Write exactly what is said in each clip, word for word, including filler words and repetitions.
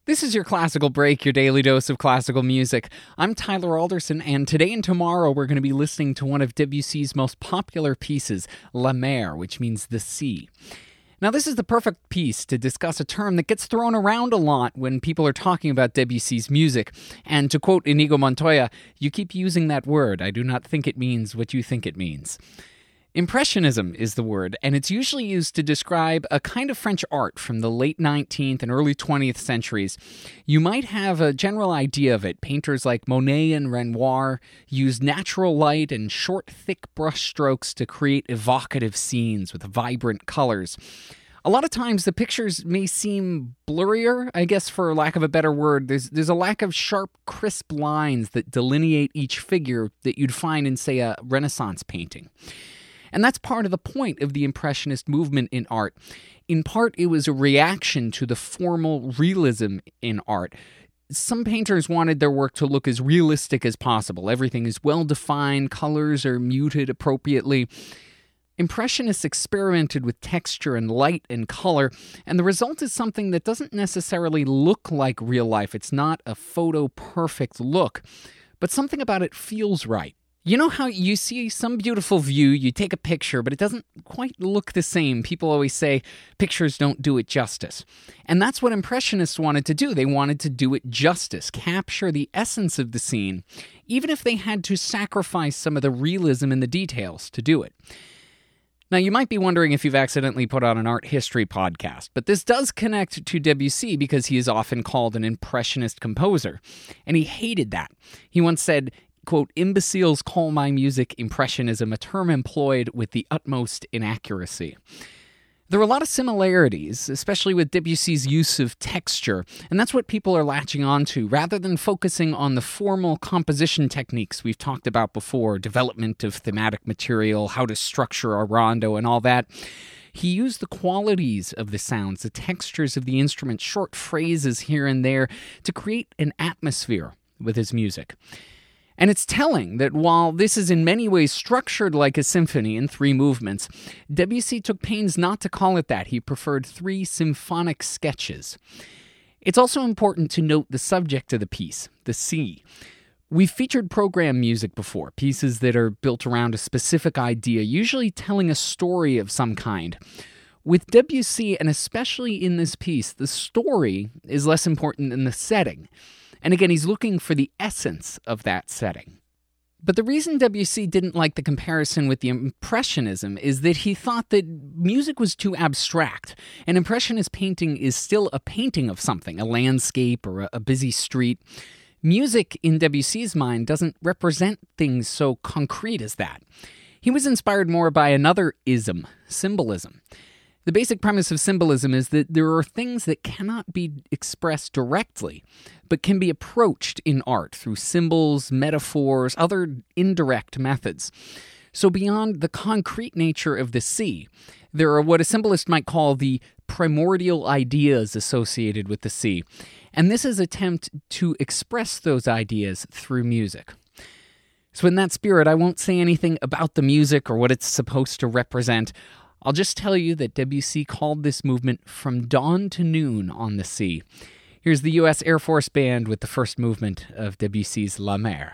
This is your Classical Break, your daily dose of classical music. I'm Tyler Alderson, and today and tomorrow we're going to be listening to one of Debussy's most popular pieces, La Mer, which means the sea. Now, this is the perfect piece to discuss a term that gets thrown around a lot when people are talking about Debussy's music. And to quote Inigo Montoya, "You keep using that word. I do not think it means what you think it means." Impressionism is the word, and it's usually used to describe a kind of French art from the late nineteenth and early twentieth centuries. You might have a general idea of it. Painters like Monet and Renoir used natural light and short, thick brushstrokes to create evocative scenes with vibrant colors. A lot of times the pictures may seem blurrier, I guess for lack of a better word. There's, there's a lack of sharp, crisp lines that delineate each figure that you'd find in, say, a Renaissance painting. And that's part of the point of the Impressionist movement in art. In part, it was a reaction to the formal realism in art. Some painters wanted their work to look as realistic as possible. Everything is well-defined, colors are muted appropriately. Impressionists experimented with texture and light and color, and the result is something that doesn't necessarily look like real life. It's not a photo-perfect look, but something about it feels right. You know how you see some beautiful view, you take a picture, but it doesn't quite look the same. People always say pictures don't do it justice. And that's what Impressionists wanted to do. They wanted to do it justice, capture the essence of the scene, even if they had to sacrifice some of the realism in the details to do it. Now, you might be wondering if you've accidentally put on an art history podcast, but this does connect to Debussy because he is often called an Impressionist composer, and he hated that. He once said, quote, "Imbeciles call my music impressionism, a term employed with the utmost inaccuracy." There are a lot of similarities, especially with Debussy's use of texture, and that's what people are latching onto, rather than focusing on the formal composition techniques we've talked about before, development of thematic material, how to structure a rondo, and all that. He used the qualities of the sounds, the textures of the instrument, short phrases here and there, to create an atmosphere with his music. And it's telling that while this is in many ways structured like a symphony in three movements, Debussy took pains not to call it that. He preferred three symphonic sketches. It's also important to note the subject of the piece, the sea. We've featured program music before, pieces that are built around a specific idea, usually telling a story of some kind. With Debussy, and especially in this piece, the story is less important than the setting. And again, he's looking for the essence of that setting. But the reason Debussy didn't like the comparison with the Impressionism is that he thought that music was too abstract. An Impressionist painting is still a painting of something, a landscape or a busy street. Music, in Debussy's mind, doesn't represent things so concrete as that. He was inspired more by another ism, symbolism. The basic premise of symbolism is that there are things that cannot be expressed directly, but can be approached in art through symbols, metaphors, other indirect methods. So beyond the concrete nature of the sea, there are what a symbolist might call the primordial ideas associated with the sea. And this is an attempt to express those ideas through music. So in that spirit, I won't say anything about the music or what it's supposed to represent. I'll just tell you that Debussy called this movement From Dawn to Noon on the Sea. Here's the U S Air Force Band with the first movement of Debussy's La Mer.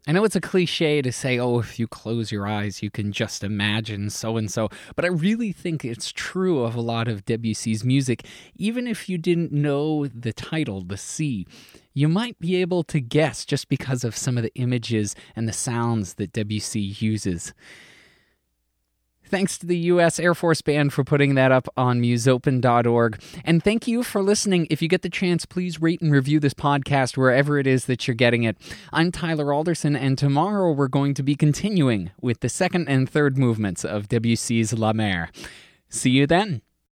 I know it's a cliche to say, oh, if you close your eyes, you can just imagine so-and-so, but I really think it's true of a lot of Debussy's music. Even if you didn't know the title, The Sea, you might be able to guess just because of some of the images and the sounds that Debussy uses. Thanks to the U S Air Force Band for putting that up on musopen dot org. And thank you for listening. If you get the chance, please rate and review this podcast wherever it is that you're getting it. I'm Tyler Alderson, and tomorrow we're going to be continuing with the second and third movements of Debussy's La Mer. See you then.